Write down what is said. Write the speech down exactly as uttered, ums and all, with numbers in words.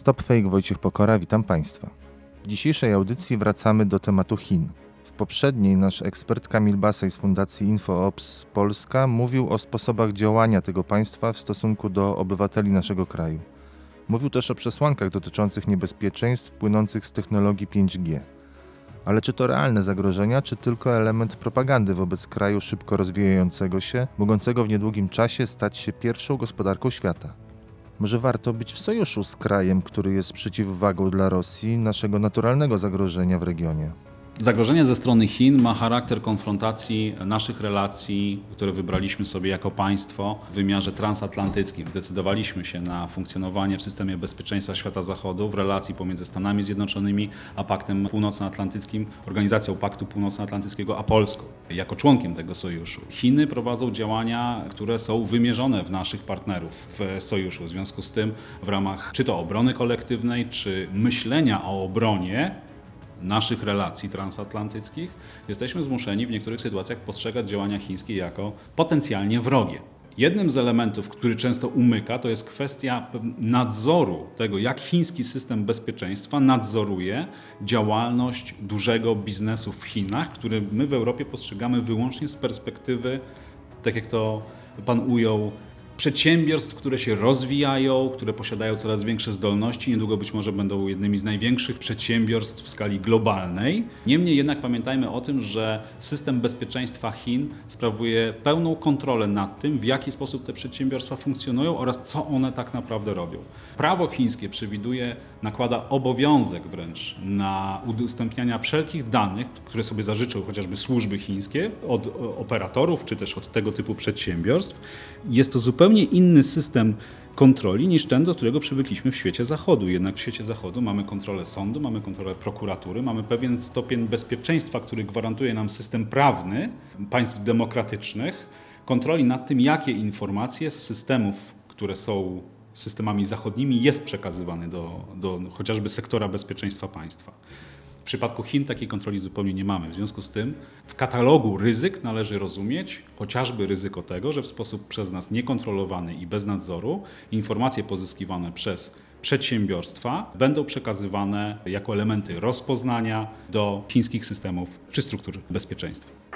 Stop Fake, Wojciech Pokora, witam Państwa. W dzisiejszej audycji wracamy do tematu Chin. W poprzedniej nasz ekspert Kamil Basej z Fundacji InfoOps Polska mówił o sposobach działania tego państwa w stosunku do obywateli naszego kraju. Mówił też o przesłankach dotyczących niebezpieczeństw płynących z technologii pięć G. Ale czy to realne zagrożenia, czy tylko element propagandy wobec kraju szybko rozwijającego się, mogącego w niedługim czasie stać się pierwszą gospodarką świata? Może warto być w sojuszu z krajem, który jest przeciwwagą dla Rosji, naszego naturalnego zagrożenia w regionie? Zagrożenie ze strony Chin ma charakter konfrontacji naszych relacji, które wybraliśmy sobie jako państwo w wymiarze transatlantyckim. Zdecydowaliśmy się na funkcjonowanie w systemie bezpieczeństwa świata zachodu w relacji pomiędzy Stanami Zjednoczonymi a Paktem Północnoatlantyckim, Organizacją Paktu Północnoatlantyckiego a Polską jako członkiem tego sojuszu. Chiny prowadzą działania, które są wymierzone w naszych partnerów w sojuszu. W związku z tym w ramach czy to obrony kolektywnej, czy myślenia o obronie naszych relacji transatlantyckich, jesteśmy zmuszeni w niektórych sytuacjach postrzegać działania chińskie jako potencjalnie wrogie. Jednym z elementów, który często umyka, to jest kwestia nadzoru tego, jak chiński system bezpieczeństwa nadzoruje działalność dużego biznesu w Chinach, który my w Europie postrzegamy wyłącznie z perspektywy, tak jak to pan ujął, przedsiębiorstw, które się rozwijają, które posiadają coraz większe zdolności, niedługo być może będą jednymi z największych przedsiębiorstw w skali globalnej. Niemniej jednak pamiętajmy o tym, że system bezpieczeństwa Chin sprawuje pełną kontrolę nad tym, w jaki sposób te przedsiębiorstwa funkcjonują oraz co one tak naprawdę robią. Prawo chińskie przewiduje, nakłada obowiązek wręcz na udostępniania wszelkich danych, które sobie zażyczą chociażby służby chińskie od operatorów czy też od tego typu przedsiębiorstw. Jest to zupełnie inny system kontroli niż ten, do którego przywykliśmy w świecie zachodu. Jednak w świecie zachodu mamy kontrolę sądu, mamy kontrolę prokuratury, mamy pewien stopień bezpieczeństwa, który gwarantuje nam system prawny państw demokratycznych, kontroli nad tym, jakie informacje z systemów, które są systemami zachodnimi, jest przekazywany do, do chociażby sektora bezpieczeństwa państwa. W przypadku Chin takiej kontroli zupełnie nie mamy. W związku z tym w katalogu ryzyk należy rozumieć chociażby ryzyko tego, że w sposób przez nas niekontrolowany i bez nadzoru informacje pozyskiwane przez przedsiębiorstwa będą przekazywane jako elementy rozpoznania do chińskich systemów czy struktur bezpieczeństwa.